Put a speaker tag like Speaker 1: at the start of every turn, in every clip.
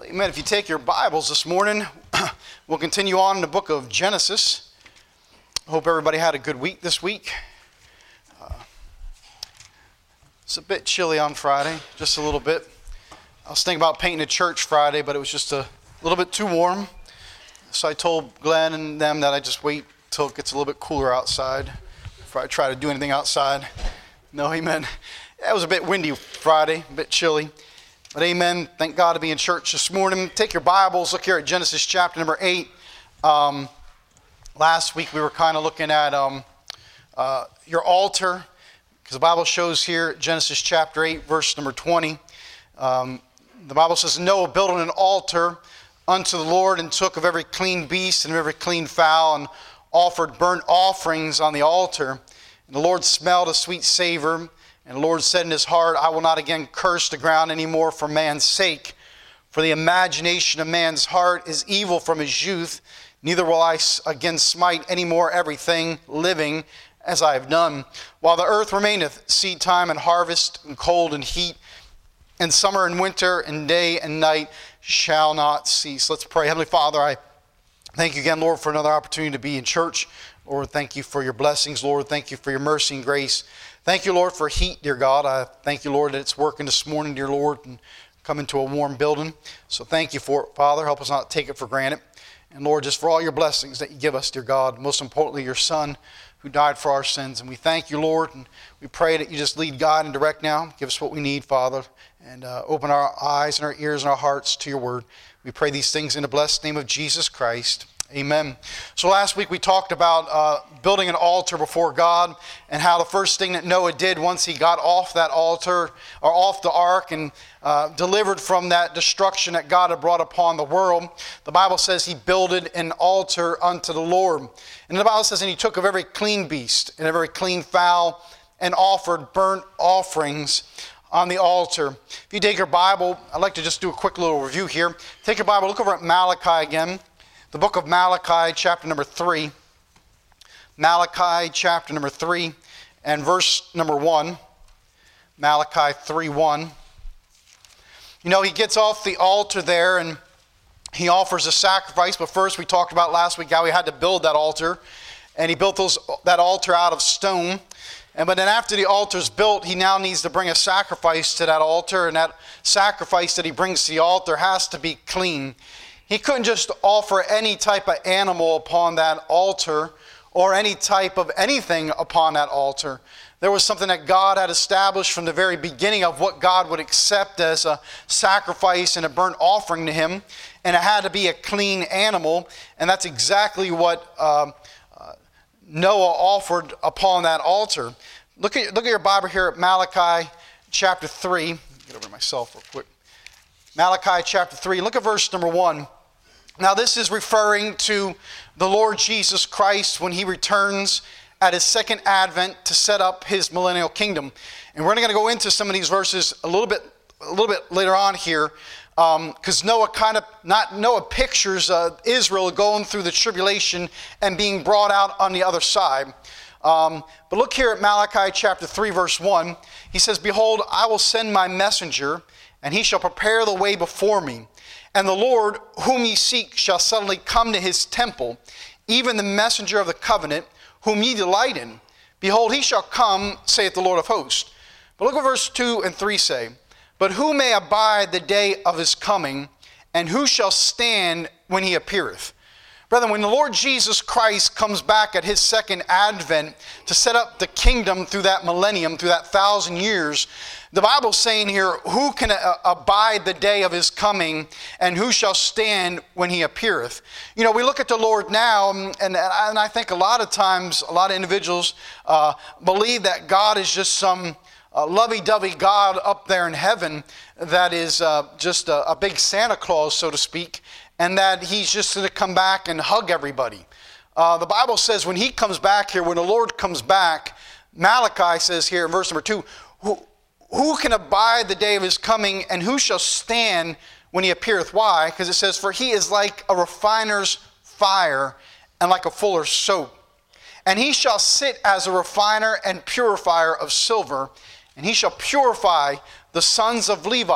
Speaker 1: Amen. If you take your Bibles this morning, we'll continue on in the book of Genesis. I hope everybody had a good week this week. It's a bit chilly on Friday, just a little bit. I was thinking about painting a church Friday, but it was just a little bit too warm. So I told Glenn and them that I just wait till it gets a little bit cooler outside before I try to do anything outside. No, amen. It was a bit windy Friday, a bit chilly. But amen, thank God to be in church this morning. Take your Bibles, look here at Genesis chapter number 8. Last week we were kind of looking at your altar, because the Bible shows here, Genesis chapter 8, verse number 20. The Bible says, Noah built an altar unto the Lord, and took of every clean beast and of every clean fowl, and offered burnt offerings on the altar. And the Lord smelled a sweet savor. And the Lord said in his heart, I will not again curse the ground any more for man's sake. For the imagination of man's heart is evil from his youth. Neither will I again smite any more everything living as I have done. While the earth remaineth, seed time and harvest, and cold and heat, and summer and winter, and day and night shall not cease. Let's pray. Heavenly Father, I thank you again, Lord, for another opportunity to be in church. Lord, thank you for your blessings. Lord, thank you for your mercy and grace. Thank you, Lord, for heat, dear God. I thank you, Lord, that it's working this morning, dear Lord, and coming to a warm building. So thank you for it, Father. Help us not take it for granted. And Lord, just for all your blessings that you give us, dear God. Most importantly, your Son who died for our sins. And we thank you, Lord, and we pray that you just lead, guide, and direct now. Give us what we need, Father, and open our eyes and our ears and our hearts to your word. We pray these things in the blessed name of Jesus Christ. Amen. So last week we talked about building an altar before God, and how the first thing that Noah did once he got off that altar, or off the ark, and delivered from that destruction that God had brought upon the world, the Bible says he builded an altar unto the Lord. And the Bible says, and he took of every clean beast and every clean fowl, and offered burnt offerings on the altar. If you take your Bible, I'd like to just do a quick little review here. Take your Bible, look over at Malachi again. The book of Malachi, chapter number 3. Malachi, chapter number 3, and verse number 1. Malachi 3:1. You know, he gets off the altar there, and he offers a sacrifice. But first, we talked about last week how he had to build that altar. And he built that altar out of stone. But then after the altar's built, he now needs to bring a sacrifice to that altar. And that sacrifice that he brings to the altar has to be clean. He couldn't just offer any type of animal upon that altar, or any type of anything upon that altar. There was something that God had established from the very beginning of what God would accept as a sacrifice and a burnt offering to him. And it had to be a clean animal. And that's exactly what Noah offered upon that altar. Look at your Bible here at Malachi chapter 3. Get over to myself real quick. Malachi chapter 3. Look at verse number 1. Now this is referring to the Lord Jesus Christ when he returns at his second advent to set up his millennial kingdom. And we're going to go into some of these verses a little bit later on here, because Noah pictures Israel going through the tribulation and being brought out on the other side. But look here at Malachi chapter 3 verse 1. He says, Behold, I will send my messenger, and he shall prepare the way before me. And the Lord whom ye seek shall suddenly come to his temple, even the messenger of the covenant, whom ye delight in. Behold, he shall come, saith the Lord of hosts. But look what verse 2 and 3 say. But who may abide the day of his coming, and who shall stand when he appeareth? Brethren, when the Lord Jesus Christ comes back at his second advent to set up the kingdom through that millennium, through that 1,000 years, the Bible's saying here, who can abide the day of his coming, and who shall stand when he appeareth? You know, we look at the Lord now, and I think a lot of times, a lot of individuals believe that God is just some lovey-dovey God up there in heaven that is just a big Santa Claus, so to speak, and that he's just going to come back and hug everybody. The Bible says when he comes back here, when the Lord comes back, Malachi says here in verse number 2, who can abide the day of his coming, and who shall stand when he appeareth? Why? Because it says, For he is like a refiner's fire, and like a fuller's soap. And he shall sit as a refiner and purifier of silver, and he shall purify the sons of Levi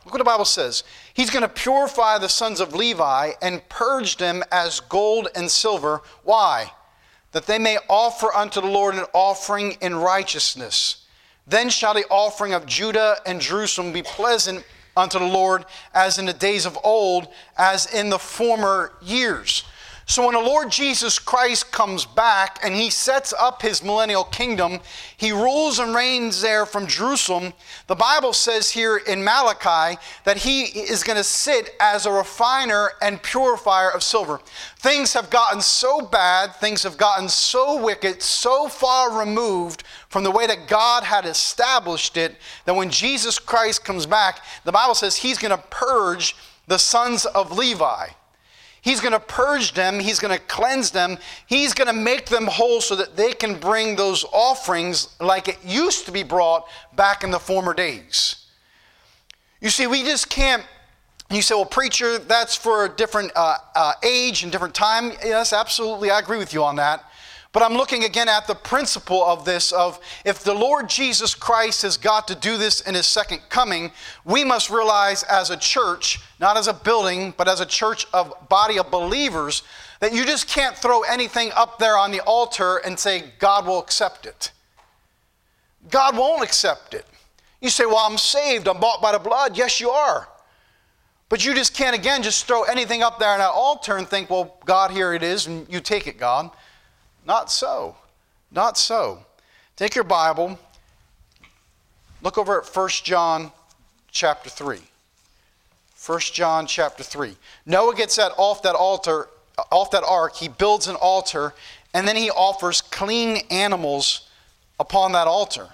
Speaker 1: Look what the Bible says. He's going to purify the sons of Levi and purge them as gold and silver. Why? That they may offer unto the Lord an offering in righteousness. Then shall the offering of Judah and Jerusalem be pleasant unto the Lord, as in the days of old, as in the former years. So when the Lord Jesus Christ comes back and he sets up his millennial kingdom, he rules and reigns there from Jerusalem. The Bible says here in Malachi that he is going to sit as a refiner and purifier of silver. Things have gotten so bad, things have gotten so wicked, so far removed from the way that God had established it, that when Jesus Christ comes back, the Bible says he's going to purge the sons of Levi. He's going to purge them. He's going to cleanse them. He's going to make them whole so that they can bring those offerings like it used to be brought back in the former days. You see, we just can't. You say, well, preacher, that's for a different age and different time. Yes, absolutely. I agree with you on that. But I'm looking again at the principle of this, of if the Lord Jesus Christ has got to do this in his second coming, we must realize as a church, not as a building, but as a church of body of believers, that you just can't throw anything up there on the altar and say God will accept it. God won't accept it. You say, well, I'm saved, I'm bought by the blood. Yes, you are. But you just can't, again, just throw anything up there on that altar and think, well, God, here it is, and you take it, God. Not so. Not so. Take your Bible. Look over at 1 John chapter 3. 1 John chapter 3. Noah gets that off that altar, off that ark. He builds an altar, and then he offers clean animals upon that altar.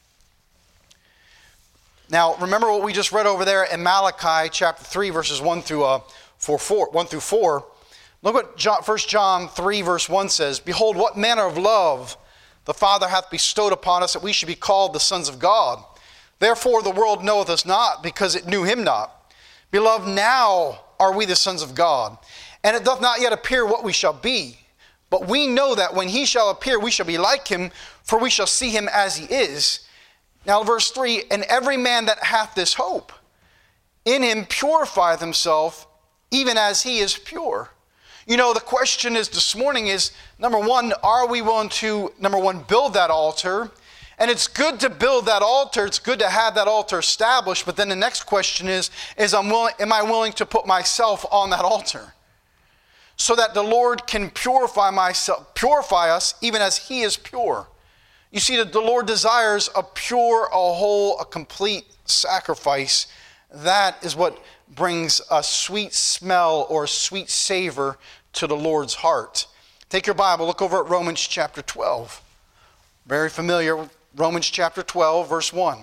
Speaker 1: Now, remember what we just read over there in Malachi chapter 3, verses 1 through 4. Look what 1 John 3 verse 1 says. Behold, what manner of love the Father hath bestowed upon us, that we should be called the sons of God. Therefore the world knoweth us not, because it knew him not. Beloved, now are we the sons of God, and it doth not yet appear what we shall be. But we know that when he shall appear, we shall be like him, for we shall see him as he is. Now verse 3, and every man that hath this hope in him purifieth himself, even as he is pure. You know, the question is this morning is, number one, are we willing to, build that altar? And it's good to build that altar. It's good to have that altar established. But then the next question is am I willing to put myself on that altar? So that the Lord can purify us even as he is pure. You see, that the Lord desires a pure, a whole, a complete sacrifice. That is what brings a sweet smell or a sweet savor to the Lord's heart. Take your Bible, look over at Romans chapter 12. Very familiar, Romans chapter 12, verse 1.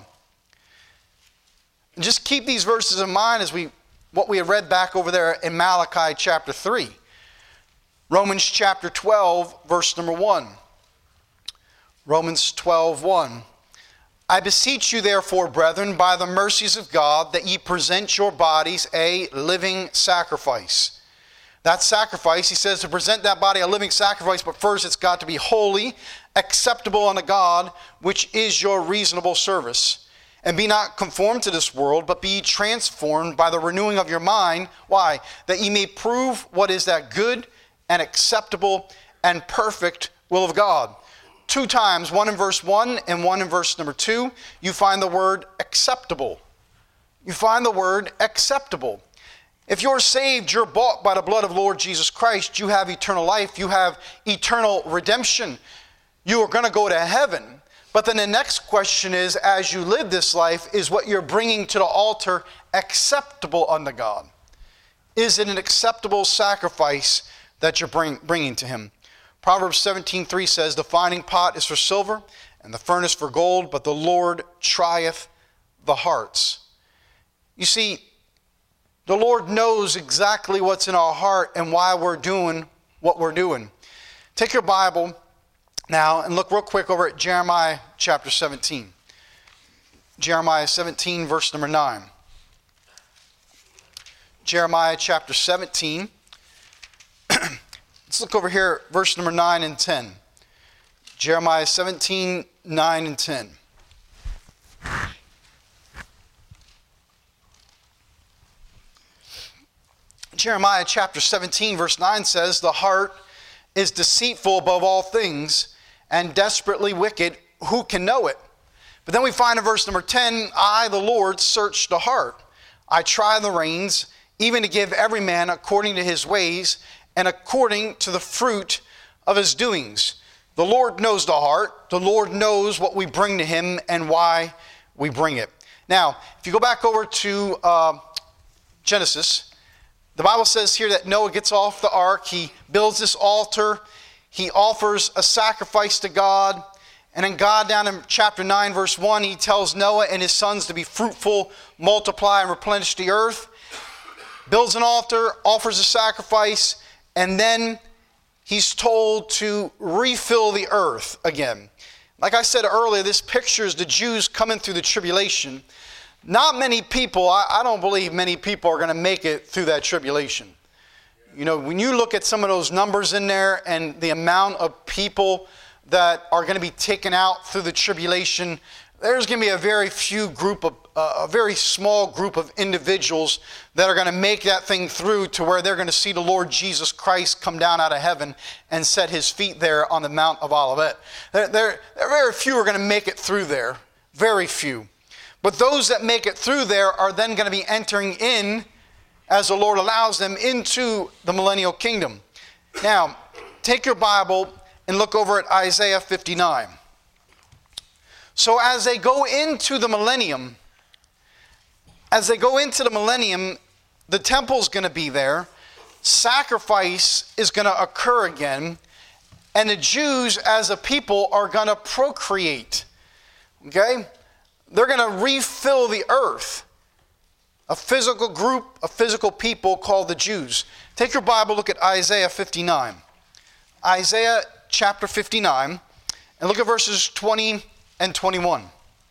Speaker 1: And just keep these verses in mind as what we have read back over there in Malachi chapter 3. Romans chapter 12, verse number 1. Romans 12, 1. I beseech you, therefore, brethren, by the mercies of God, that ye present your bodies a living sacrifice. That sacrifice, he says, to present that body a living sacrifice, but first it's got to be holy, acceptable unto God, which is your reasonable service. And be not conformed to this world, but be transformed by the renewing of your mind. Why? That ye may prove what is that good and acceptable and perfect will of God. 2 times, one in verse 1 and one in verse number 2, you find the word acceptable. You find the word acceptable. If you're saved, you're bought by the blood of Lord Jesus Christ. You have eternal life. You have eternal redemption. You are going to go to heaven. But then the next question is, as you live this life, is what you're bringing to the altar acceptable unto God? Is it an acceptable sacrifice that you're bringing to him? Proverbs 17:3 says, the finding pot is for silver, and the furnace for gold, but the Lord trieth the hearts. You see, the Lord knows exactly what's in our heart and why we're doing what we're doing. Take your Bible now and look real quick over at Jeremiah chapter 17. Jeremiah 17, verse number 9. Jeremiah chapter 17. Let's look over here, verse number 9 and 10. Jeremiah 17, 9 and 10. Jeremiah chapter 17 verse 9 says, the heart is deceitful above all things and desperately wicked. Who can know it? But then we find in verse number 10, I, the Lord, search the heart. I try the reins, even to give every man according to his ways and according to the fruit of his doings. The Lord knows the heart. The Lord knows what we bring to him and why we bring it. Now, if you go back over to Genesis, the Bible says here that Noah gets off the ark. He builds this altar. He offers a sacrifice to God. And then God, down in chapter 9, verse 1, he tells Noah and his sons to be fruitful, multiply, and replenish the earth. Builds an altar, offers a sacrifice, and then he's told to refill the earth again. Like I said earlier, this pictures the Jews coming through the tribulation. Not many people, I don't believe many people are going to make it through that tribulation. You know, when you look at some of those numbers in there and the amount of people that are going to be taken out through the tribulation, there's going to be a very small group of individuals that are going to make that thing through to where they're going to see the Lord Jesus Christ come down out of heaven and set his feet there on the Mount of Olivet. There very few are going to make it through there. Very few. But those that make it through there are then going to be entering in, as the Lord allows them, into the millennial kingdom. Now, take your Bible and look over at Isaiah 59. So as they go into the millennium, the temple's going to be there. Sacrifice is going to occur again. And the Jews as a people are going to procreate. Okay? They're going to refill the earth. A physical group, a physical people called the Jews. Take your Bible, look at Isaiah 59. Isaiah chapter 59, and look at verses 20 and 21.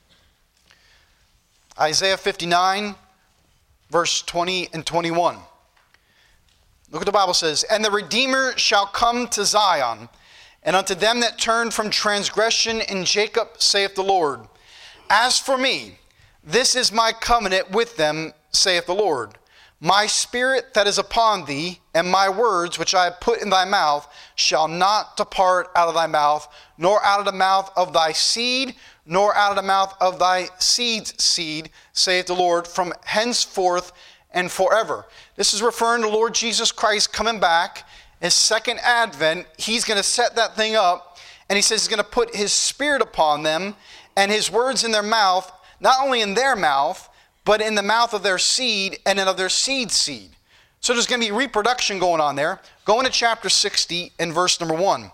Speaker 1: Isaiah 59, verse 20 and 21. Look what the Bible says. And the Redeemer shall come to Zion, and unto them that turn from transgression in Jacob, saith the Lord. As for me, this is my covenant with them, saith the Lord. My spirit that is upon thee, and my words which I have put in thy mouth, shall not depart out of thy mouth, nor out of the mouth of thy seed, nor out of the mouth of thy seed's seed, saith the Lord, from henceforth and forever. This is referring to Lord Jesus Christ coming back. His second advent, he's going to set that thing up, and he says he's going to put his spirit upon them, and his words in their mouth, not only in their mouth, but in the mouth of their seed and in of their seed's seed. So there's going to be reproduction going on there. Go into chapter 60 and verse number 1.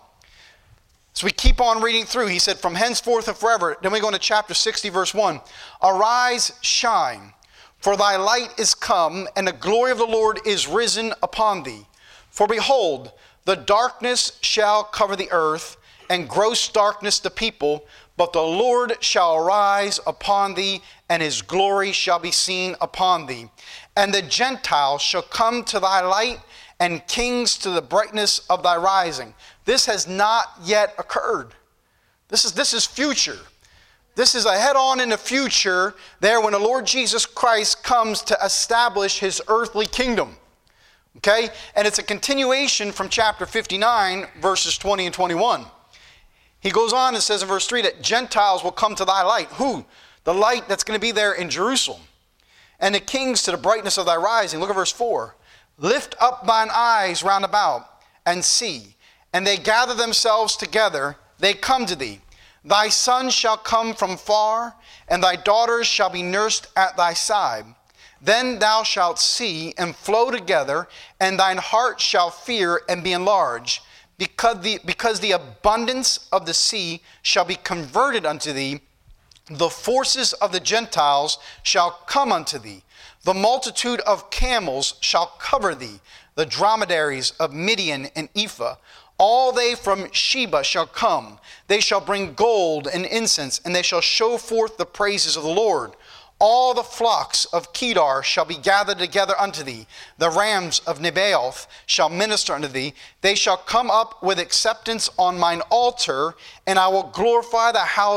Speaker 1: So we keep on reading through. He said, from henceforth and forever. Then we go into chapter 60, verse 1. Arise, shine, for thy light is come, and the glory of the Lord is risen upon thee. For behold, the darkness shall cover the earth, and gross darkness the people, but the Lord shall arise upon thee, and his glory shall be seen upon thee. And the Gentiles shall come to thy light, and kings to the brightness of thy rising. This has not yet occurred. This is future. This is a head-on in the future there when the Lord Jesus Christ comes to establish his earthly kingdom. Okay? And it's a continuation from chapter 59, verses 20 and 21. He goes on and says in verse 3 that Gentiles will come to thy light. Who? The light that's going to be there in Jerusalem. And the kings to the brightness of thy rising. Look at verse 4. Lift up thine eyes round about and see. And they gather themselves together. They come to thee. Thy sons shall come from far, and thy daughters shall be nursed at thy side. Then thou shalt see and flow together, and thine heart shall fear and be enlarged. Because the abundance of the sea shall be converted unto thee, the forces of the Gentiles shall come unto thee. The multitude of camels shall cover thee, the dromedaries of Midian and Ephah. All they from Sheba shall come. They shall bring gold and incense, and they shall show forth the praises of the Lord. All the flocks of Kedar shall be gathered together unto thee. The rams of Nebaioth shall minister unto thee. They shall come up with acceptance on mine altar, and I will glorify the house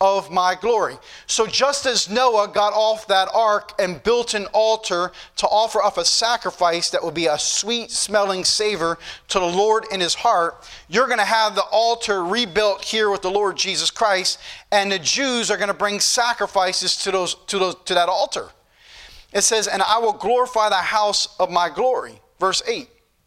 Speaker 1: of my glory. So just as Noah got off that ark and built an altar to offer up a sacrifice that would be a sweet smelling savor to the Lord in his heart, you're going to have the altar rebuilt here with the Lord Jesus Christ, and the Jews are going to bring sacrifices to that altar. It says, and I will glorify the house of my glory. Verse 8.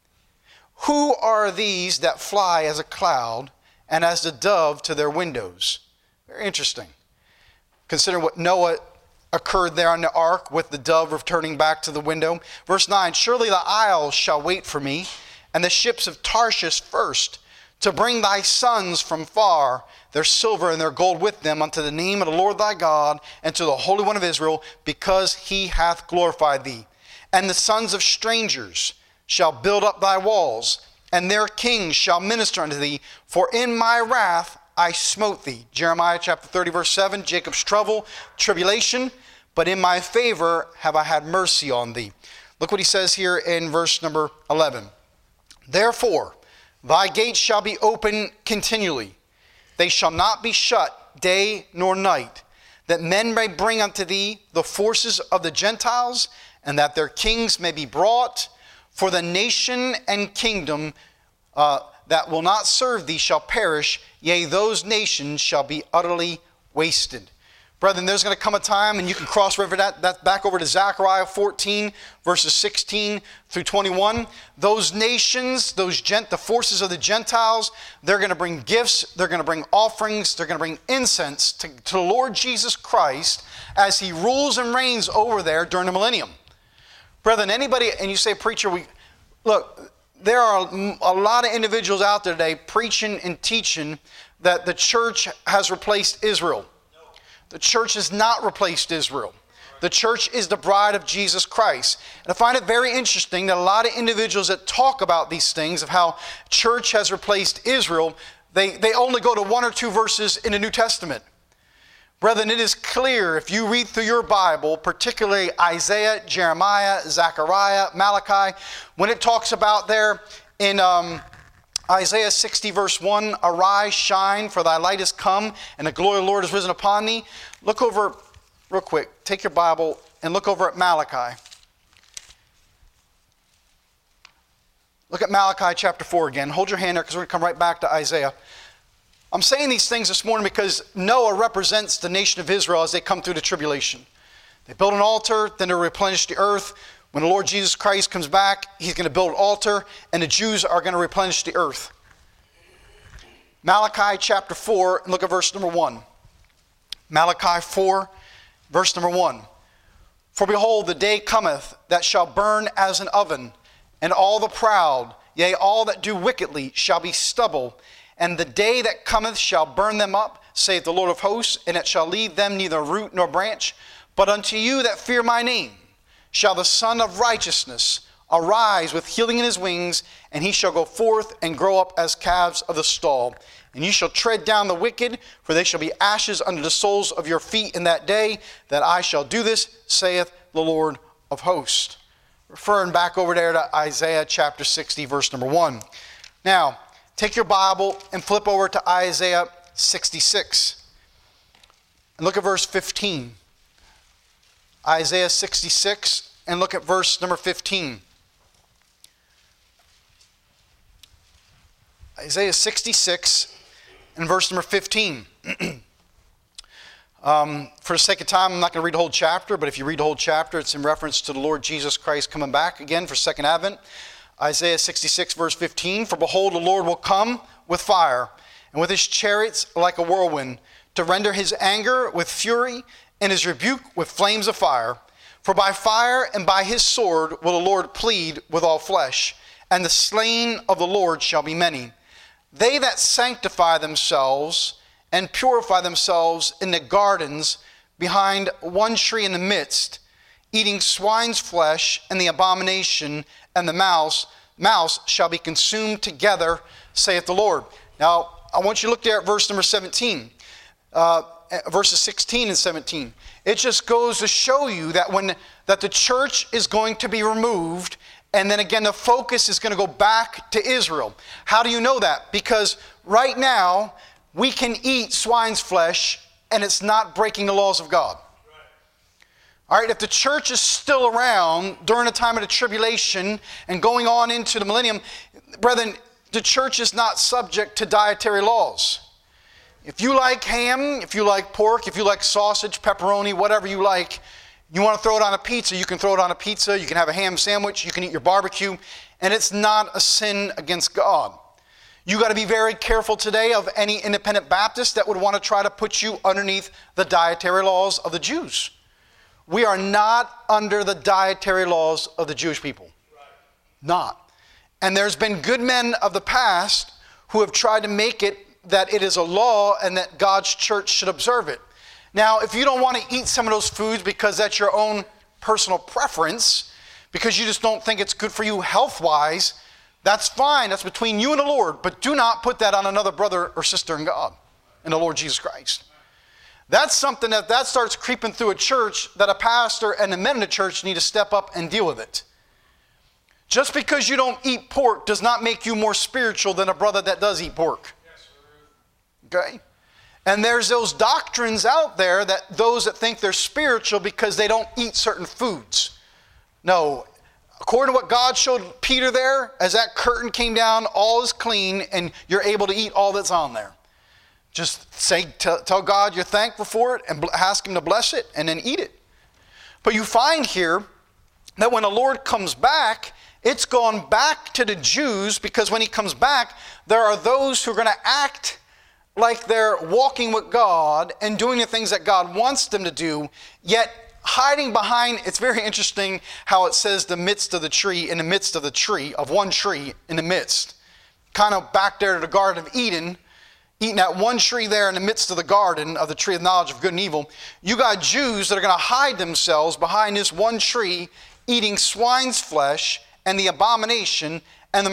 Speaker 1: Who are these that fly as a cloud and as the dove to their windows? Very interesting. Consider what Noah occurred there on the ark with the dove returning back to the window. Verse 9, surely the isles shall wait for me, and the ships of Tarshish first, to bring thy sons from far, their silver and their gold with them, unto the name of the Lord thy God, and to the Holy One of Israel, because he hath glorified thee. And the sons of strangers shall build up thy walls, and their kings shall minister unto thee, for in my wrath I smote thee. Jeremiah chapter 30, verse 7, Jacob's trouble, tribulation, but in my favor have I had mercy on thee. Look what he says here in verse number 11. Therefore, thy gates shall be open continually. They shall not be shut day nor night, that men may bring unto thee the forces of the Gentiles, and that their kings may be brought. For the nation and kingdom that will not serve thee shall perish, yea, those nations shall be utterly wasted. Brethren, there's going to come a time, and you can cross-refer that back over to Zechariah 14, verses 16 through 21. Those nations, the forces of the Gentiles, they're going to bring gifts, they're going to bring offerings, they're going to bring incense to the Lord Jesus Christ as he rules and reigns over there during the millennium. Brethren, anybody, and you say, preacher, look, there are a lot of individuals out there today preaching and teaching that the church has replaced Israel. The church has not replaced Israel. The church is the bride of Jesus Christ. And I find it very interesting that a lot of individuals that talk about these things of how church has replaced Israel, they only go to one or two verses in the New Testament. Brethren, it is clear if you read through your Bible, particularly Isaiah, Jeremiah, Zechariah, Malachi, when it talks about there in Isaiah 60 verse 1, arise, shine, for thy light is come, and the glory of the Lord is risen upon thee. Look over, real quick, take your Bible and look over at Malachi. Look at Malachi chapter 4 again. Hold your hand there because we're going to come right back to Isaiah. I'm saying these things this morning because Noah represents the nation of Israel as they come through the tribulation. They build an altar, then they replenish the earth. When the Lord Jesus Christ comes back, he's going to build an altar, and the Jews are going to replenish the earth. Malachi chapter 4, and look at verse number 1. Malachi 4, verse number 1. For behold, the day cometh that shall burn as an oven, and all the proud, yea, all that do wickedly, shall be stubble. And the day that cometh shall burn them up, saith the Lord of hosts, and it shall leave them neither root nor branch. But unto you that fear my name shall the Son of Righteousness arise with healing in his wings, and he shall go forth and grow up as calves of the stall. And you shall tread down the wicked, for they shall be ashes under the soles of your feet in that day, that I shall do this, saith the Lord of hosts. Referring back over there to Isaiah chapter 60, verse number 1. Now, take your Bible and flip over to Isaiah 66. And look at verse 15. Isaiah 66, and look at verse number 15. Isaiah 66 and verse number 15. For the sake of time, I'm not going to read the whole chapter, but if you read the whole chapter, it's in reference to the Lord Jesus Christ coming back again for second advent. Isaiah 66 verse 15, for behold, the Lord will come with fire, and with his chariots like a whirlwind, to render his anger with fury, and his rebuke with flames of fire. For by fire and by his sword will the Lord plead with all flesh, and the slain of the Lord shall be many. They that sanctify themselves and purify themselves in the gardens behind one tree in the midst, eating swine's flesh and the abomination and the mouse shall be consumed together, saith the Lord. Now, I want you to look there at verse number 17, verses 16 and 17. It just goes to show you that the church is going to be removed, and then again the focus is going to go back to Israel. How do you know that? Because right now we can eat swine's flesh and it's not breaking the laws of God. All right, if the church is still around during the time of the tribulation and going on into the millennium, brethren, the church is not subject to dietary laws. If you like ham, if you like pork, if you like sausage, pepperoni, whatever you like, you want to throw it on a pizza, you can throw it on a pizza, you can have a ham sandwich, you can eat your barbecue, and it's not a sin against God. You got to be very careful today of any independent Baptist that would want to try to put you underneath the dietary laws of the Jews. We are not under the dietary laws of the Jewish people. Not. And there's been good men of the past who have tried to make it that it is a law and that God's church should observe it. Now, if you don't want to eat some of those foods because that's your own personal preference, because you just don't think it's good for you health-wise, that's fine. That's between you and the Lord. But do not put that on another brother or sister in God, in the Lord Jesus Christ. That's something that starts creeping through a church, that a pastor and the men in the church need to step up and deal with it. Just because you don't eat pork does not make you more spiritual than a brother that does eat pork. Okay? And there's those doctrines out there that those that think they're spiritual because they don't eat certain foods. No. According to what God showed Peter there, as that curtain came down, all is clean and you're able to eat all that's on there. Just tell God you're thankful for it and ask Him to bless it and then eat it. But you find here that when the Lord comes back, it's gone back to the Jews, because when He comes back, there are those who are going to act like they're walking with God and doing the things that God wants them to do, yet hiding behind. It's very interesting how it says the midst of the tree, in the midst of the tree, of one tree in the midst. Kind of back there to the Garden of Eden, eating that one tree there in the midst of the garden of the tree of knowledge of good and evil. You got Jews that are going to hide themselves behind this one tree, eating swine's flesh and the abomination and the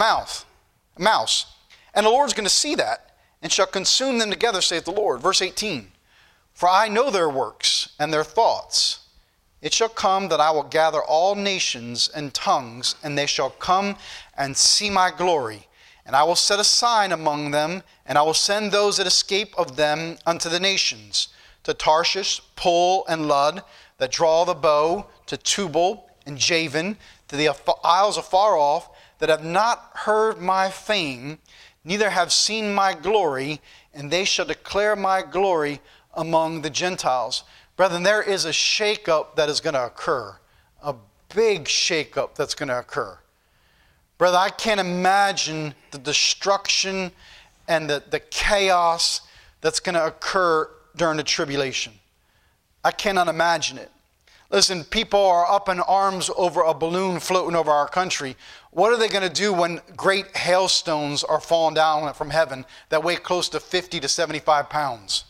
Speaker 1: mouse. And the Lord's going to see that and shall consume them together, saith the Lord. Verse 18, for I know their works and their thoughts. It shall come that I will gather all nations and tongues, and they shall come and see my glory. And I will set a sign among them, and I will send those that escape of them unto the nations, to Tarshish, Pul, and Lud, that draw the bow, to Tubal and Javan, to the isles afar off, that have not heard my fame, neither have seen my glory, and they shall declare my glory among the Gentiles. Brethren, there is a shakeup that is going to occur, a big shakeup that's going to occur. Brother, I can't imagine the destruction and the chaos that's going to occur during the tribulation. I cannot imagine it. Listen, people are up in arms over a balloon floating over our country. What are they going to do when great hailstones are falling down from heaven that weigh close to 50 to 75 pounds?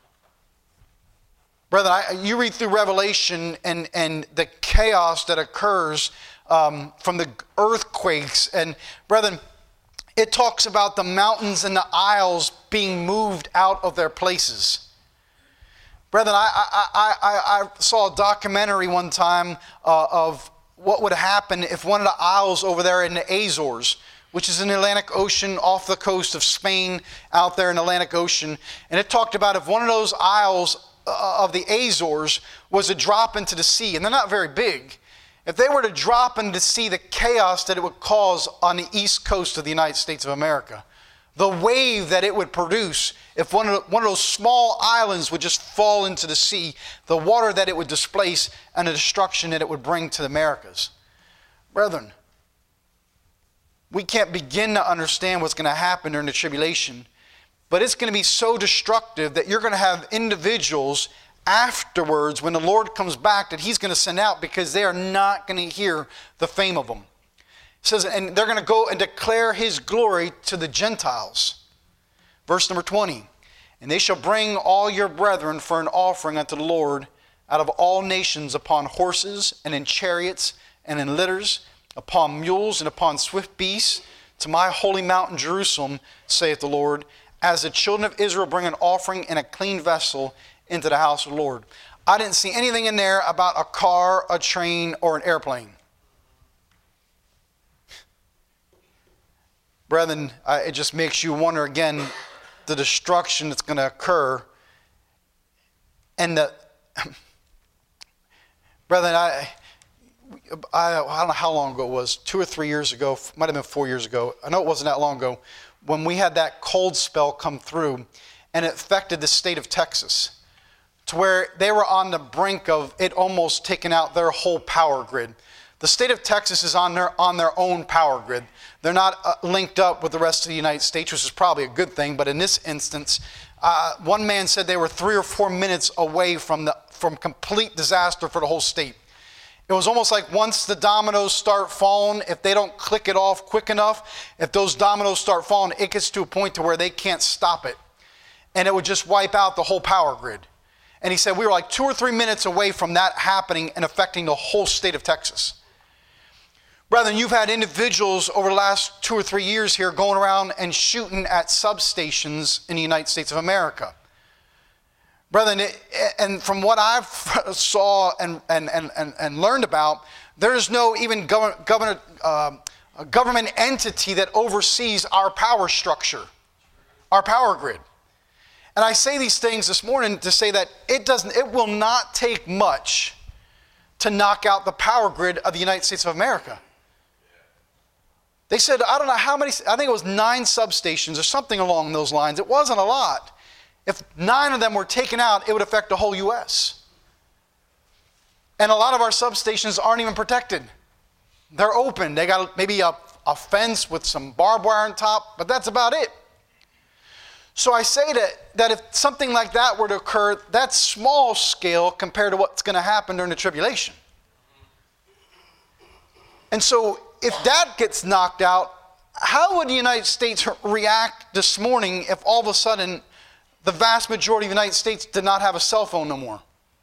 Speaker 1: Brother, you read through Revelation and the chaos that occurs from the earthquakes. And brethren, it talks about the mountains and the isles being moved out of their places. Brethren, I saw a documentary one time of what would happen if one of the isles over there in the Azores, which is in the Atlantic Ocean off the coast of Spain, out there in the Atlantic Ocean, and it talked about if one of those isles of the Azores was to drop into the sea, and they're not very big, if they were to drop into the sea, the chaos that it would cause on the east coast of the United States of America, the wave that it would produce if one of those small islands would just fall into the sea, the water that it would displace and the destruction that it would bring to the Americas. Brethren, we can't begin to understand what's going to happen during the tribulation, but it's going to be so destructive that you're going to have individuals afterwards, when the Lord comes back, that He's going to send out, because they are not going to hear the fame of Him. It says, and they're going to go and declare His glory to the Gentiles. Verse number 20, and they shall bring all your brethren for an offering unto the Lord out of all nations, upon horses and in chariots and in litters, upon mules and upon swift beasts, to my holy mountain Jerusalem, saith the Lord, as the children of Israel bring an offering in a clean vessel into the house of the Lord. I didn't see anything in there about a car, a train, or an airplane. Brethren, it just makes you wonder again the destruction that's going to occur And brethren, I don't know how long ago it was, 2 or 3 years ago, might have been 4 years ago. I know it wasn't that long ago, when we had that cold spell come through, and it affected the state of Texas, to where they were on the brink of it almost taking out their whole power grid. The state of Texas is on their own power grid. They're not linked up with the rest of the United States, which is probably a good thing. But in this instance, one man said they were 3 or 4 minutes away from complete disaster for the whole state. It was almost like once the dominoes start falling, if they don't click it off quick enough, if those dominoes start falling, it gets to a point to where they can't stop it. And it would just wipe out the whole power grid. And he said we were like 2 or 3 minutes away from that happening and affecting the whole state of Texas. Brethren, you've had individuals over the last 2 or 3 years here going around and shooting at substations in the United States of America. Brethren, and from what I've saw and learned about, there is no even government entity that oversees our power structure, our power grid. And I say these things this morning to say that it will not take much to knock out the power grid of the United States of America. They said, I don't know how many, I think it was 9 substations or something along those lines. It wasn't a lot. If 9 of them were taken out, it would affect the whole U.S. And a lot of our substations aren't even protected. They're open. They got maybe a fence with some barbed wire on top, but that's about it. So I say that if something like that were to occur, that's small scale compared to what's going to happen during the tribulation. And so if that gets knocked out, how would the United States react this morning if all of a sudden the vast majority of the United States did not have a cell phone no more?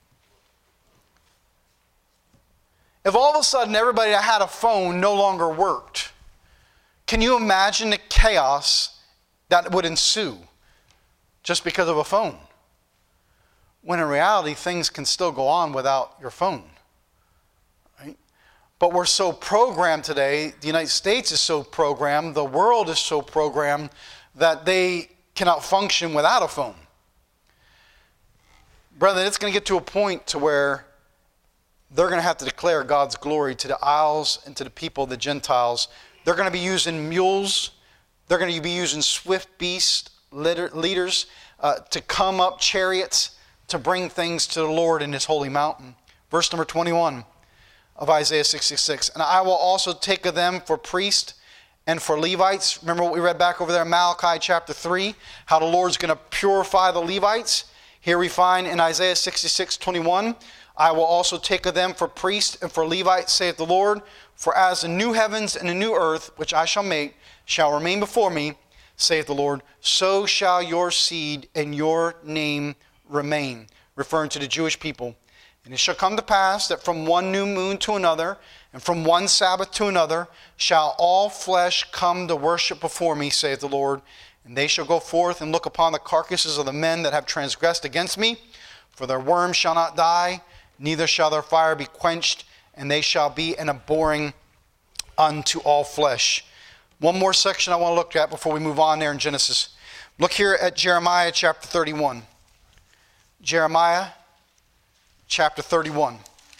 Speaker 1: If all of a sudden everybody that had a phone no longer worked, can you imagine the chaos that would ensue just because of a phone? When in reality, things can still go on without your phone. Right? But we're so programmed today, the United States is so programmed, the world is so programmed that they cannot function without a phone. Brethren, it's going to get to a point to where they're going to have to declare God's glory to the isles and to the people, the Gentiles. They're going to be using mules. They're going to be using swift beast leaders to come up, chariots, to bring things to the Lord in His holy mountain. Verse number 21 of Isaiah 66. And I will also take of them for priests and for Levites. Remember what we read back over there in Malachi chapter 3, how the Lord's going to purify the Levites. Here we find in Isaiah 66:21, I will also take of them for priests and for Levites, saith the Lord, for as the new heavens and the new earth, which I shall make, shall remain before me, saith the Lord, so shall your seed and your name remain. Referring to the Jewish people. And it shall come to pass that from one new moon to another, and from one Sabbath to another, shall all flesh come to worship before me, saith the Lord. And they shall go forth and look upon the carcasses of the men that have transgressed against me. For their worm shall not die, neither shall their fire be quenched, and they shall be an abhorring unto all flesh. One more section I want to look at before we move on there in Genesis. Look here at Jeremiah chapter 31. Jeremiah chapter 31.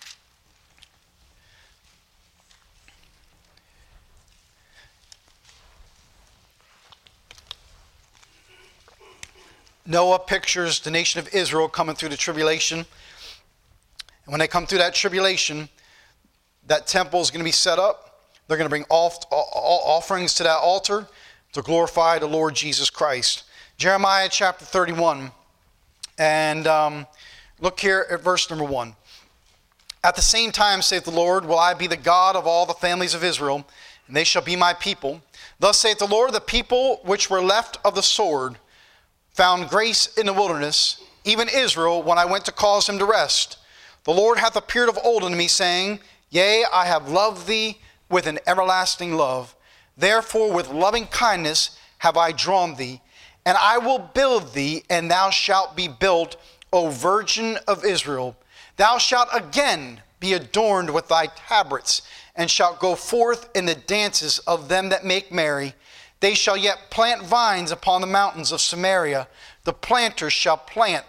Speaker 1: Noah pictures the nation of Israel coming through the tribulation. And when they come through that tribulation, that temple is going to be set up. They're going to bring offerings to that altar to glorify the Lord Jesus Christ. Jeremiah chapter 31. And look here at verse number 1. At the same time, saith the Lord, will I be the God of all the families of Israel, and they shall be my people. Thus saith the Lord, the people which were left of the sword found grace in the wilderness, even Israel, when I went to cause him to rest. The Lord hath appeared of old unto me, saying, Yea, I have loved thee with an everlasting love. Therefore with loving kindness have I drawn thee, and I will build thee, and thou shalt be built, O Virgin of Israel. Thou shalt again be adorned with thy tabrets, and shalt go forth in the dances of them that make merry. They shall yet plant vines upon the mountains of Samaria. The planters shall plant,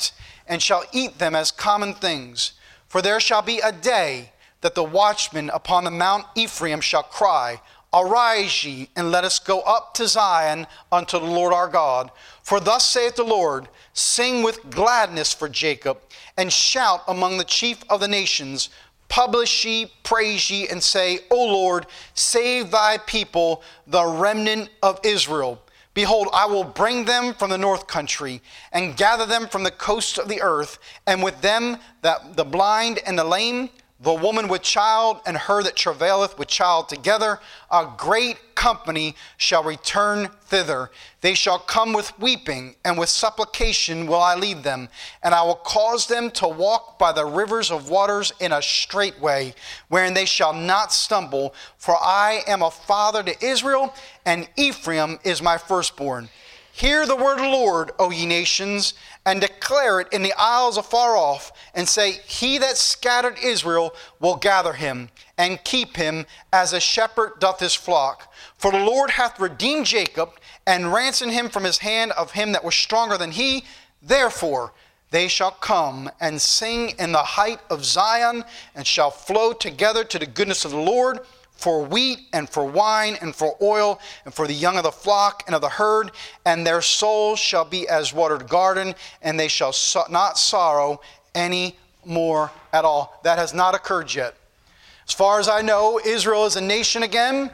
Speaker 1: and shall eat them as common things. For there shall be a day that the watchman upon the Mount Ephraim shall cry, Arise ye, and let us go up to Zion unto the Lord our God. For thus saith the Lord, Sing with gladness for Jacob, and shout among the chief of the nations. Publish ye, praise ye, and say, O Lord, save thy people, the remnant of Israel. Behold, I will bring them from the north country, and gather them from the coasts of the earth, and with them the blind and the lame, the woman with child, and her that travaileth with child together. A great company shall return thither. They shall come with weeping, and with supplication will I lead them. And I will cause them to walk by the rivers of waters in a straight way, wherein they shall not stumble. For I am a father to Israel, and Ephraim is my firstborn. Hear the word of the Lord, O ye nations, and declare it in the isles afar off, and say, He that scattered Israel will gather him, and keep him as a shepherd doth his flock. For the Lord hath redeemed Jacob, and ransomed him from his hand of him that was stronger than he. Therefore they shall come and sing in the height of Zion, and shall flow together to the goodness of the Lord, for wheat and for wine and for oil and for the young of the flock and of the herd. And their souls shall be as watered garden, and they shall not sorrow any more at all. That has not occurred yet. As far as I know, Israel is a nation again,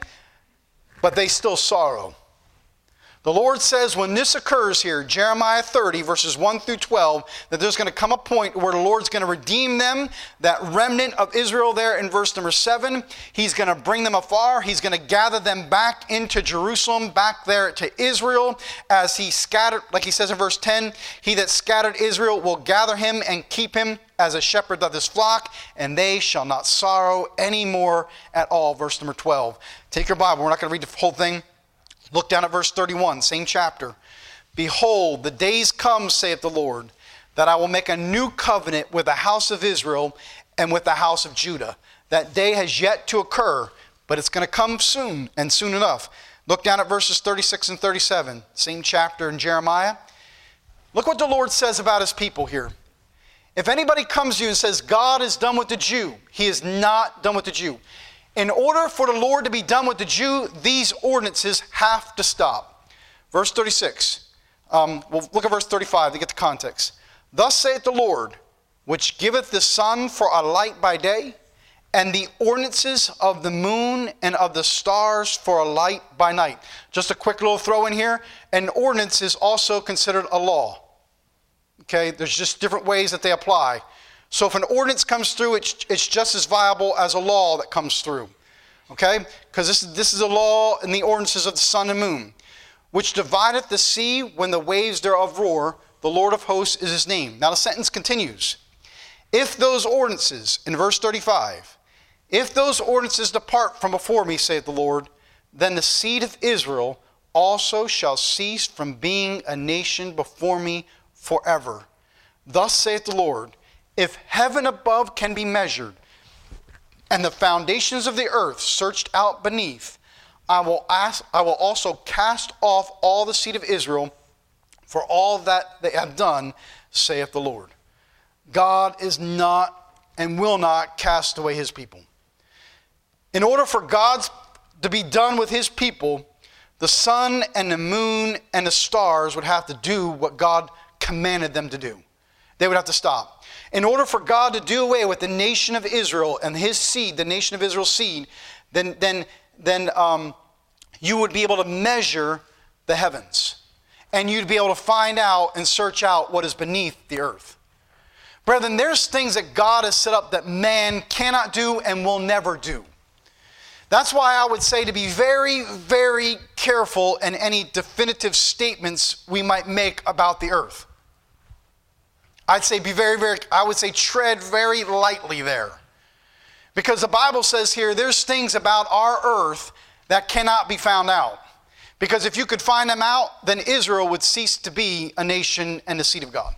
Speaker 1: but they still sorrow. The Lord says when this occurs here, Jeremiah 30, verses 1 through 12, that there's going to come a point where the Lord's going to redeem them, that remnant of Israel there in verse number 7. He's going to bring them afar. He's going to gather them back into Jerusalem, back there to Israel, as he scattered, like he says in verse 10, He that scattered Israel will gather him and keep him as a shepherd doth his flock, and they shall not sorrow any more at all. Verse number 12. Take your Bible. We're not going to read the whole thing. Look down at verse 31, same chapter. Behold, the days come, saith the Lord, that I will make a new covenant with the house of Israel and with the house of Judah. That day has yet to occur, but it's going to come soon, and soon enough. Look down at verses 36 and 37, same chapter in Jeremiah. Look what the Lord says about his people here. If anybody comes to you and says, God is done with the Jew, he is not done with the Jew. In order for the Lord to be done with the Jew, these ordinances have to stop. Verse 36. We'll look at verse 35 to get the context. Thus saith the Lord, which giveth the sun for a light by day, and the ordinances of the moon and of the stars for a light by night. Just a quick little throw in here. An ordinance is also considered a law. Okay, there's just different ways that they apply. So if an ordinance comes through, it's just as viable as a law that comes through. Okay? Because this is a law in the ordinances of the sun and moon. Which divideth the sea when the waves thereof roar. The Lord of hosts is his name. Now the sentence continues. If those ordinances, in verse 35, if those ordinances depart from before me, saith the Lord, then the seed of Israel also shall cease from being a nation before me forever. Thus saith the Lord, if heaven above can be measured, and the foundations of the earth searched out beneath, I will also cast off all the seed of Israel for all that they have done, saith the Lord. God is not and will not cast away his people. In order for God to be done with his people, the sun and the moon and the stars would have to do what God commanded them to do. They would have to stop. In order for God to do away with the nation of Israel and his seed, the nation of Israel's seed, then you would be able to measure the heavens. And you'd be able to find out and search out what is beneath the earth. Brethren, there's things that God has set up that man cannot do and will never do. That's why I would say to be very, very careful in any definitive statements we might make about the earth. I'd say tread very lightly there. Because the Bible says here, there's things about our earth that cannot be found out. Because if you could find them out, then Israel would cease to be a nation and the seed of God.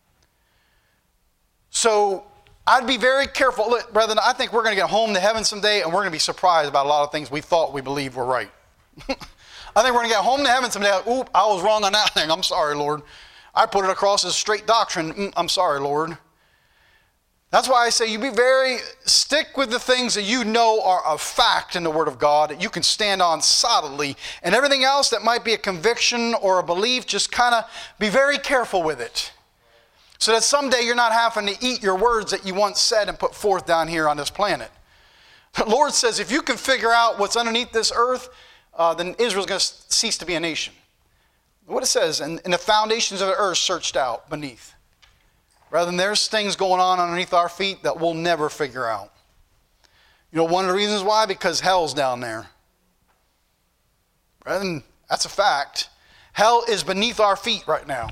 Speaker 1: So I'd be very careful. Look, brethren, I think we're going to get home to heaven someday, and we're going to be surprised about a lot of things we thought we believed were right. I think we're going to get home to heaven someday. Oop, I was wrong on that thing. I'm sorry, Lord. I put it across as straight doctrine. I'm sorry, Lord. That's why I say you stick with the things that you know are a fact in the Word of God that you can stand on solidly. And everything else that might be a conviction or a belief, just kind of be very careful with it. So that someday you're not having to eat your words that you once said and put forth down here on this planet. The Lord says if you can figure out what's underneath this earth, then Israel's going to cease to be a nation. What it says, and the foundations of the earth searched out beneath. Rather than there's things going on underneath our feet that we'll never figure out. You know, one of the reasons why? Because hell's down there. Brethren, that's a fact. Hell is beneath our feet right now.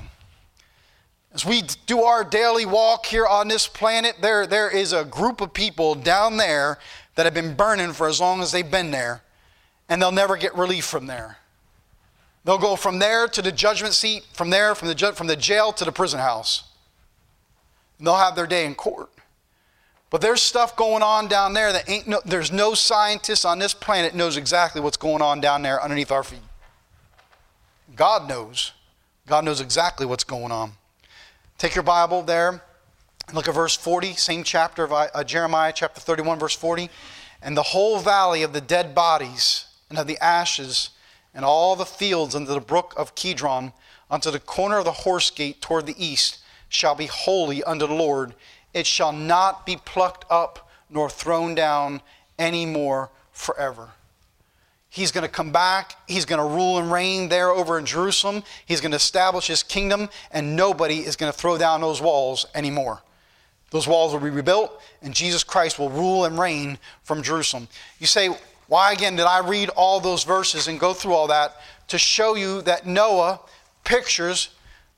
Speaker 1: As we do our daily walk here on this planet, there is a group of people down there that have been burning for as long as they've been there, and they'll never get relief from there. They'll go from there to the judgment seat, from there, from the jail to the prison house. And they'll have their day in court. But there's stuff going on down there that there's no scientist on this planet knows exactly what's going on down there underneath our feet. God knows. God knows exactly what's going on. Take your Bible there and look at verse 40, same chapter of Jeremiah, chapter 31, verse 40. And the whole valley of the dead bodies and of the ashes and all the fields under the brook of Kidron unto the corner of the horse gate toward the east shall be holy unto the Lord. It shall not be plucked up nor thrown down any more forever. He's going to come back. He's going to rule and reign there over in Jerusalem. He's going to establish his kingdom, and nobody is going to throw down those walls anymore. Those walls will be rebuilt, and Jesus Christ will rule and reign from Jerusalem. You say, why again did I read all those verses and go through all that? To show you that Noah pictures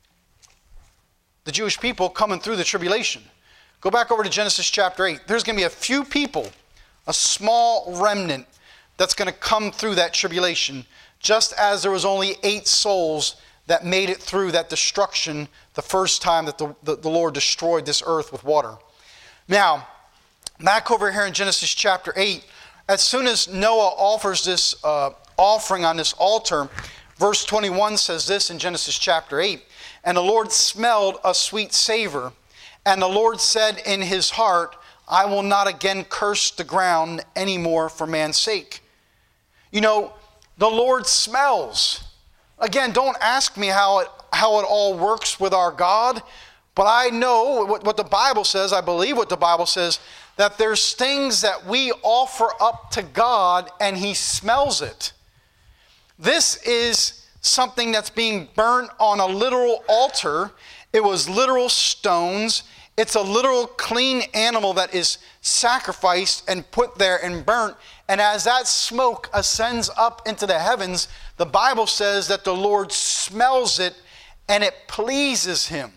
Speaker 1: the Jewish people coming through the tribulation. Go back over to Genesis chapter 8. There's going to be a few people, a small remnant, that's going to come through that tribulation, just as there was only 8 souls that made it through that destruction the first time that the Lord destroyed this earth with water. Now, back over here in Genesis chapter 8, as soon as Noah offers this offering on this altar, verse 21 says this in Genesis chapter 8, and the Lord smelled a sweet savor, and the Lord said in his heart, I will not again curse the ground anymore for man's sake. You know, the Lord smells. Again, don't ask me how it all works with our God, but I know what the Bible says, I believe what the Bible says, that there's things that we offer up to God and he smells it. This is something that's being burnt on a literal altar. It was literal stones. It's a literal clean animal that is sacrificed and put there and burnt. And as that smoke ascends up into the heavens, the Bible says that the Lord smells it and it pleases him.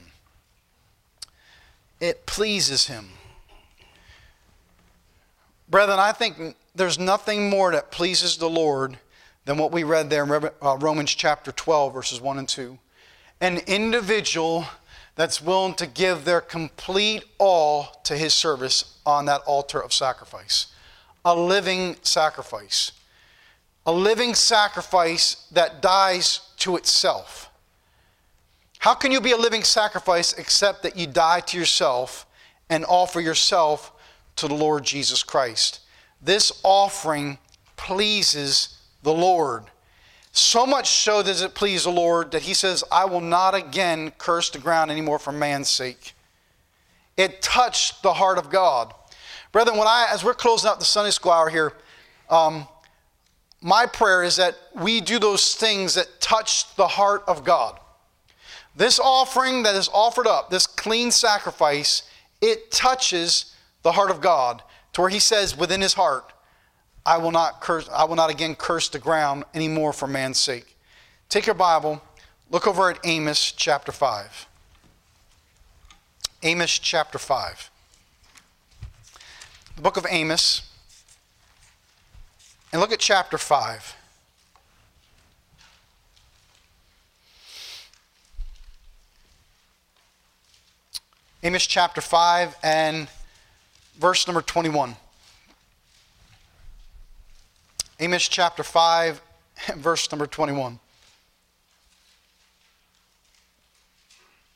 Speaker 1: It pleases him. Brethren, I think there's nothing more that pleases the Lord than what we read there in Romans chapter 12, verses 1 and 2. An individual that's willing to give their complete all to his service on that altar of sacrifice. A living sacrifice. A living sacrifice that dies to itself. How can you be a living sacrifice except that you die to yourself and offer yourself to the Lord Jesus Christ? This offering pleases the Lord. So much so does it please the Lord that he says, I will not again curse the ground anymore for man's sake. It touched the heart of God. Brethren, as we're closing out the Sunday school hour here, my prayer is that we do those things that touch the heart of God. This offering that is offered up, this clean sacrifice, it touches the heart of God to where he says within his heart, I will not again curse the ground anymore for man's sake. Take your Bible, look over at Amos chapter 5. Amos chapter 5. The book of Amos. And look at chapter 5. Amos chapter 5 and verse number 21. Amos chapter 5 and verse number 21.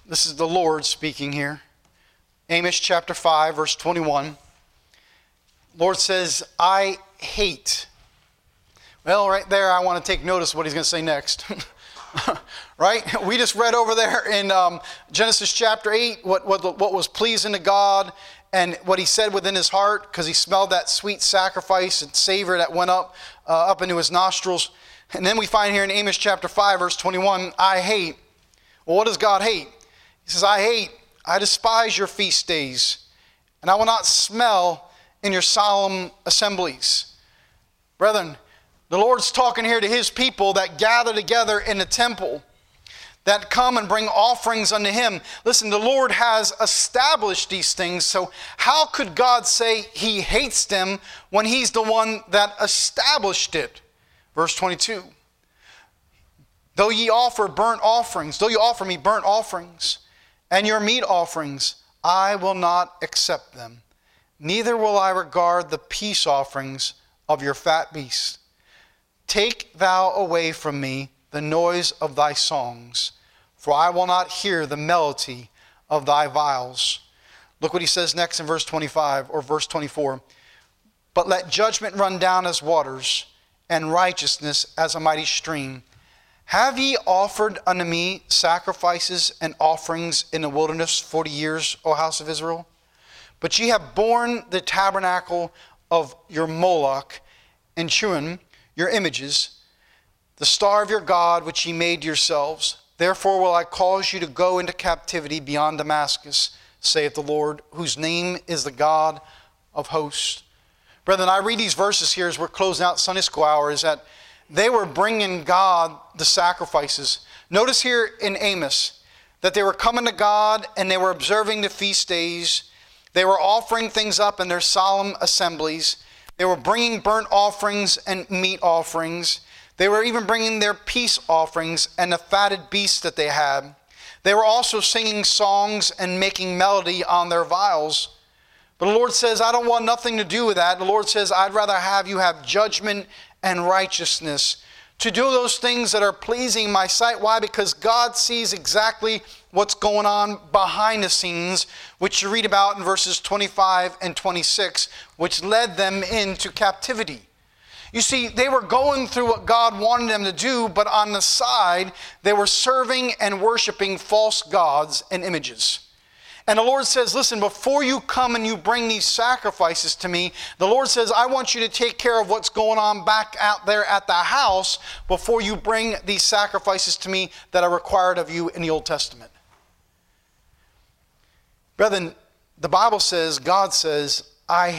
Speaker 1: This is the Lord speaking here. Amos chapter 5, verse 21. Lord says, I hate. Well, right there, I want to take notice of what he's going to say next. Right? We just read over there in Genesis chapter 8 what was pleasing to God and what he said within his heart, because he smelled that sweet sacrifice and savor that went up into his nostrils. And then we find here in Amos chapter 5, verse 21, I hate. Well, what does God hate? He says, I despise your feast days, and I will not smell in your solemn assemblies. Brethren, the Lord's talking here to his people that gather together in the temple, that come and bring offerings unto him. Listen, the Lord has established these things, so how could God say he hates them when he's the one that established it? Verse 22, though ye offer burnt offerings, though you offer me burnt offerings and your meat offerings, I will not accept them. Neither will I regard the peace offerings of your fat beasts. Take thou away from me the noise of thy songs, for I will not hear the melody of thy viols. Look what he says next in verse 25 or verse 24. But let judgment run down as waters, and righteousness as a mighty stream. Have ye offered unto me sacrifices and offerings in the wilderness 40 years, O house of Israel? But ye have borne the tabernacle of your Moloch, and Chuan, your images, the star of your God which ye made yourselves. Therefore will I cause you to go into captivity beyond Damascus, saith the Lord, whose name is the God of hosts. Brethren, I read these verses here as we're closing out Sunday school hour, is that they were bringing God the sacrifices. Notice here in Amos that they were coming to God and they were observing the feast days. They were offering things up in their solemn assemblies. They were bringing burnt offerings and meat offerings. They were even bringing their peace offerings and the fatted beasts that they had. They were also singing songs and making melody on their viols. But the Lord says, I don't want nothing to do with that. The Lord says, I'd rather have you have judgment and righteousness, to do those things that are pleasing in my sight. Why? Because God sees exactly what's going on behind the scenes, which you read about in verses 25 and 26, which led them into captivity. You see, they were going through what God wanted them to do, but on the side, they were serving and worshiping false gods and images. And the Lord says, listen, before you come and you bring these sacrifices to me, the Lord says, I want you to take care of what's going on back out there at the house before you bring these sacrifices to me that are required of you in the Old Testament. Brethren, the Bible says, God says, I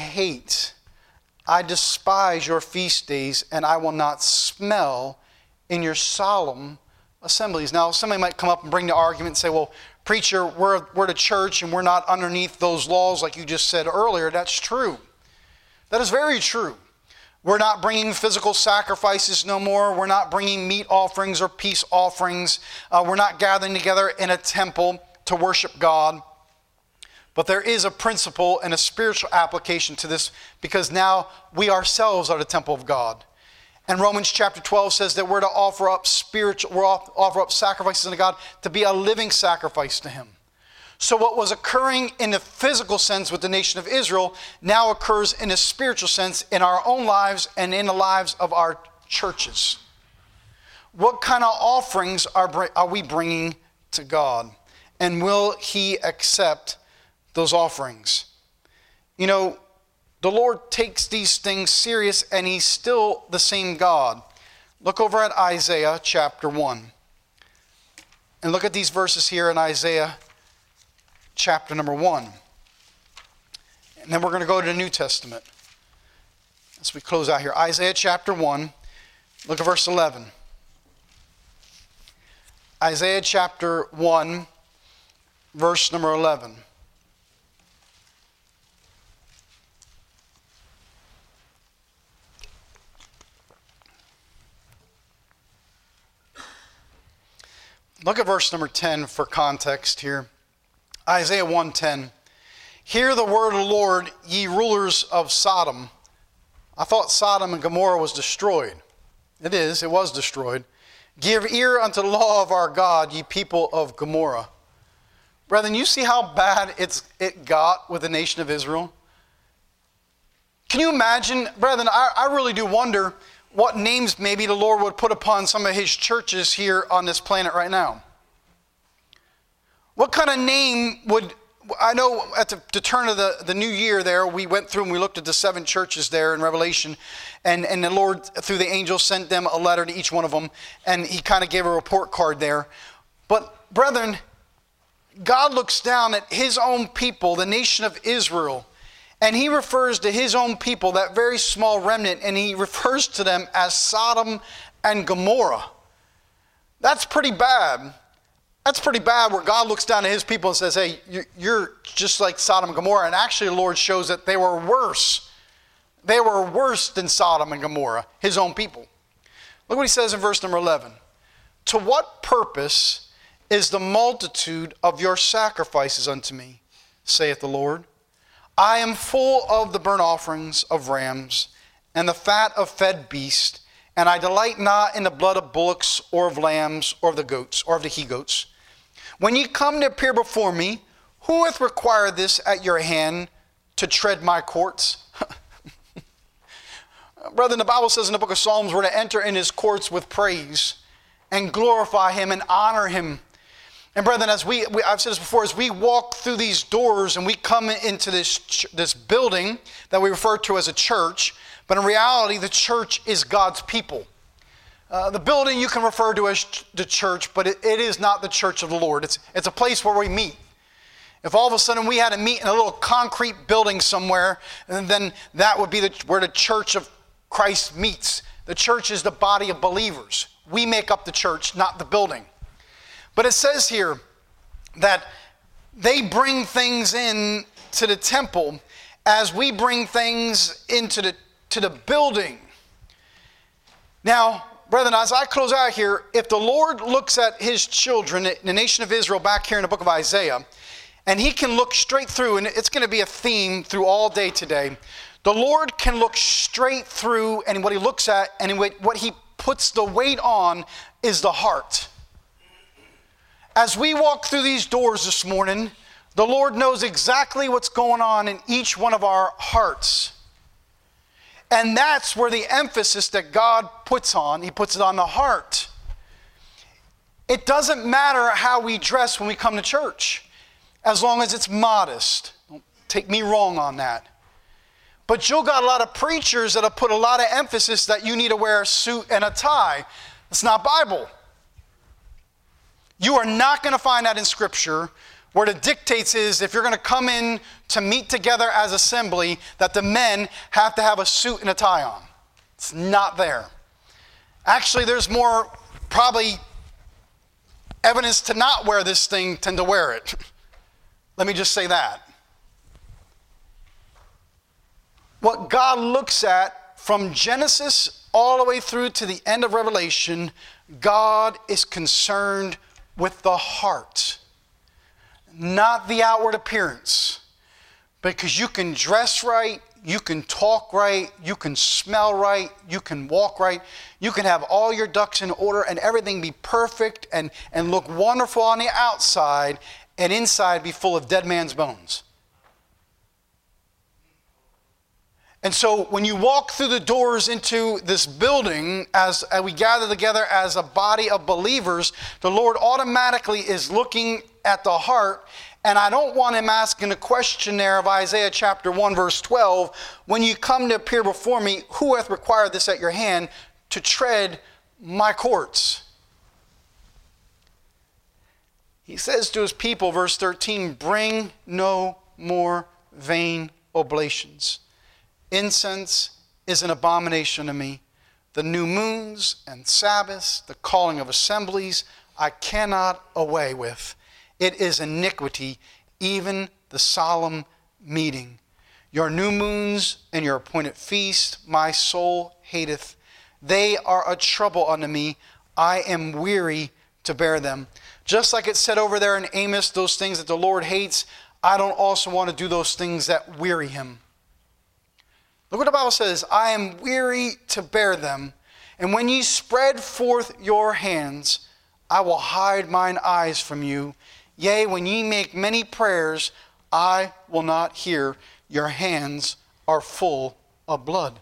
Speaker 1: despise your feast days, and I will not smell in your solemn assemblies. Now, somebody might come up and bring the argument and say, well, preacher, we're the church and we're not underneath those laws like you just said earlier. That's true. That is very true. We're not bringing physical sacrifices no more. We're not bringing meat offerings or peace offerings. We're not gathering together in a temple to worship God. But there is a principle and a spiritual application to this, because now we ourselves are the temple of God. And Romans chapter 12 says that we're to offer up sacrifices unto God to be a living sacrifice to him. So what was occurring in the physical sense with the nation of Israel now occurs in a spiritual sense in our own lives and in the lives of our churches. What kind of offerings are we bringing to God? And will he accept those offerings? You know, the Lord takes these things serious, and he's still the same God. Look over at Isaiah chapter 1. And look at these verses here in Isaiah chapter number 1. And then we're going to go to the New Testament as we close out here. Isaiah chapter 1, look at verse 11. Isaiah chapter 1, verse number 11. Look at verse number 10 for context here. Isaiah 1:10. Hear the word of the Lord, ye rulers of Sodom. I thought Sodom and Gomorrah was destroyed. It is, it was destroyed. Give ear unto the law of our God, ye people of Gomorrah. Brethren, you see how bad it got with the nation of Israel? Can you imagine, brethren, I really do wonder what names maybe the Lord would put upon some of his churches here on this planet right now. What kind of name would, I know at the turn of the new year there, we went through and we looked at the 7 churches there in Revelation, and the Lord, through the angel, sent them a letter to each one of them, and he kind of gave a report card there. But, brethren, God looks down at his own people, the nation of Israel, and he refers to his own people, that very small remnant, and he refers to them as Sodom and Gomorrah. That's pretty bad. That's pretty bad where God looks down at his people and says, hey, you're just like Sodom and Gomorrah. And actually the Lord shows that they were worse. They were worse than Sodom and Gomorrah, his own people. Look what he says in verse number 11. To what purpose is the multitude of your sacrifices unto me, saith the Lord? I am full of the burnt offerings of rams and the fat of fed beasts, and I delight not in the blood of bullocks or of lambs or of the goats or of the he-goats. When ye come to appear before me, who hath required this at your hand to tread my courts? Brethren, the Bible says in the book of Psalms we're to enter in his courts with praise and glorify him and honor him. And brethren, as I've said this before, as we walk through these doors and we come into this building that we refer to as a church, but in reality, the church is God's people. The building you can refer to as the church, but it is not the church of the Lord. It's a place where we meet. If all of a sudden we had to meet in a little concrete building somewhere, and then that would be where the church of Christ meets. The church is the body of believers. We make up the church, not the building. But it says here that they bring things in to the temple as we bring things into the building. Now, brethren, as I close out here, if the Lord looks at his children, the nation of Israel back here in the book of Isaiah, and he can look straight through, and it's going to be a theme through all day today, the Lord can look straight through, and what he looks at and what he puts the weight on is the heart. As we walk through these doors this morning, the Lord knows exactly what's going on in each one of our hearts. And that's where the emphasis that God puts on, he puts it on the heart. It doesn't matter how we dress when we come to church, as long as it's modest. Don't take me wrong on that. But you've got a lot of preachers that have put a lot of emphasis that you need to wear a suit and a tie. It's not Bible. You are not going to find that in Scripture, where the dictates is if you're going to come in to meet together as assembly, that the men have to have a suit and a tie on. It's not there. Actually, there's more probably evidence to not wear this thing than to wear it. Let me just say that. What God looks at from Genesis all the way through to the end of Revelation, God is concerned with the heart, not the outward appearance. Because you can dress right, you can talk right, you can smell right, you can walk right, you can have all your ducks in order and everything be perfect and look wonderful on the outside, and inside be full of dead man's bones. And so when you walk through the doors into this building, as we gather together as a body of believers, the Lord automatically is looking at the heart. And I don't want him asking a question there of Isaiah chapter 1 verse 12, when you come to appear before me, who hath required this at your hand to tread my courts? He says to his people, verse 13, bring no more vain oblations. Incense is an abomination to me. The new moons and Sabbaths, the calling of assemblies, I cannot away with. It is iniquity, even the solemn meeting. Your new moons and your appointed feast, my soul hateth. They are a trouble unto me. I am weary to bear them. Just like it said over there in Amos, those things that the Lord hates, I don't also want to do those things that weary him. Look what the Bible says, I am weary to bear them. And when ye spread forth your hands, I will hide mine eyes from you. Yea, when ye make many prayers, I will not hear. Your hands are full of blood.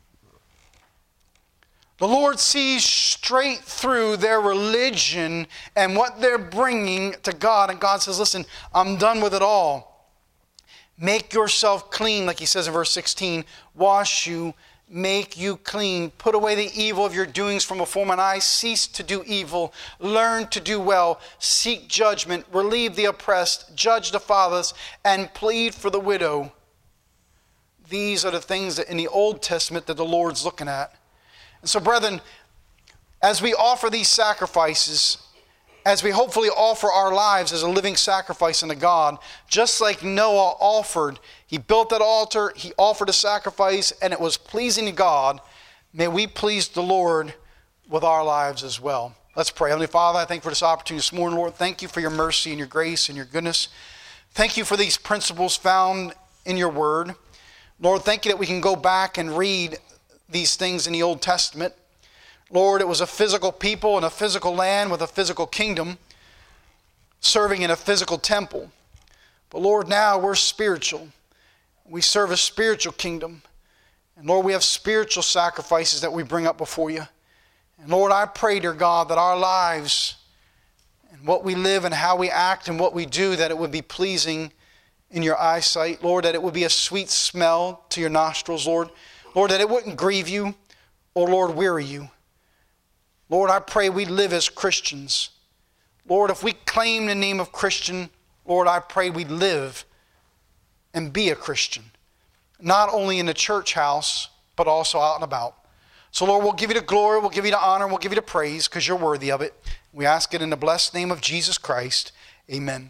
Speaker 1: The Lord sees straight through their religion and what they're bringing to God. And God says, listen, I'm done with it all. Make yourself clean, like he says in verse 16. Wash you, make you clean. Put away the evil of your doings from before mine eyes. Cease to do evil. Learn to do well. Seek judgment. Relieve the oppressed. Judge the fatherless. And plead for the widow. These are the things that in the Old Testament that the Lord's looking at. And so, brethren, as we offer these sacrifices, as we hopefully offer our lives as a living sacrifice unto God, just like Noah offered, he built that altar, he offered a sacrifice, and it was pleasing to God, may we please the Lord with our lives as well. Let's pray. Heavenly Father, I thank you for this opportunity this morning, Lord. Thank you for your mercy and your grace and your goodness. Thank you for these principles found in your word. Lord, thank you that we can go back and read these things in the Old Testament. Lord, it was a physical people in a physical land with a physical kingdom serving in a physical temple. But Lord, now we're spiritual. We serve a spiritual kingdom. And Lord, we have spiritual sacrifices that we bring up before you. And Lord, I pray, dear God, that our lives and what we live and how we act and what we do, that it would be pleasing in your eyesight. Lord, that it would be a sweet smell to your nostrils, Lord. Lord, that it wouldn't grieve you or, Lord, weary you. Lord, I pray we live as Christians. Lord, if we claim the name of Christian, Lord, I pray we live and be a Christian. Not only in the church house, but also out and about. So, Lord, we'll give you the glory, we'll give you the honor, we'll give you the praise because you're worthy of it. We ask it in the blessed name of Jesus Christ. Amen.